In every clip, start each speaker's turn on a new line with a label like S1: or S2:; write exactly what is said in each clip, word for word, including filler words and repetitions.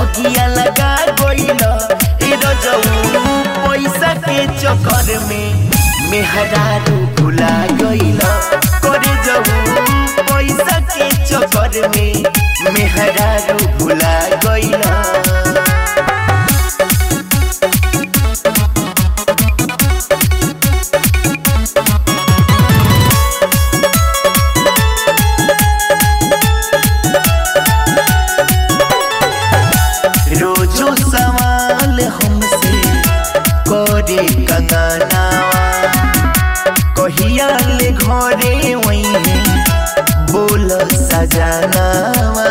S1: अगिया लगा गइल ए रजऊ पैसा के चक्कर में मेहरारू भुला गइल करे जाऊ पैसा के चक्कर में मेहरारू भुला गइल। रोजो सवाल हमसे करे कंगनावा कहिया ले घरे वही बोल सजनावा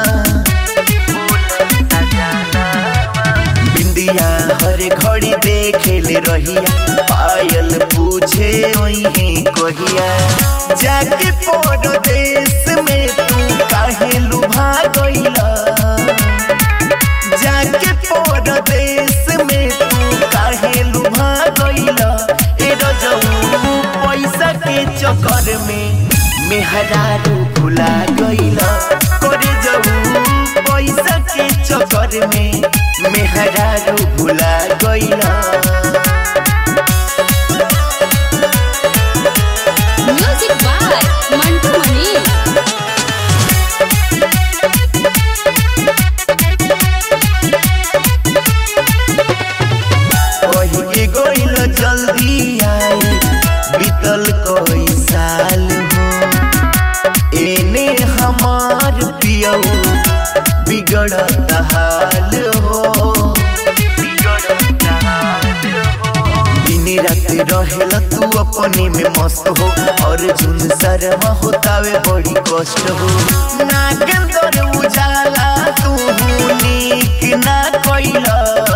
S1: बिंदिया हर घड़ी देखे ले रहिया पायल पूछे वही कहिया जाके परदेश में तू काहे लुभा गइला जाके परदेश में तू काहे लुभा गइला ए रजऊ पैसा के चक्कर में मेहरारू भुला गइला करे जाऊ पैसा के चक्कर में मेहरारू भुला गइला।
S2: Music by Mantu Mani.
S1: गइल जल्दी आई बीतल कोई साल हो एने हमार पियऊ बिगड़त हाल हो दिन रात रहेला तू अपने में मस्त हो और जुन शर्मा होतावे बड़ी कष्ट हो नागेंद्र उजाला तू नीक ना कइला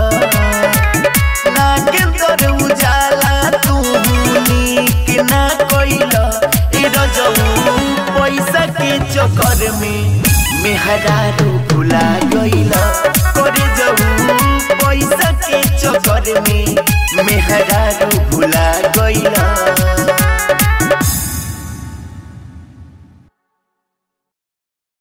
S1: नागेंद्र उजाला तू नीक ना कइला ए रजऊ पैसा के चक्कर में मेहरारू भुला गइला करे जाऊ पैसा के चक्कर में मेहरारू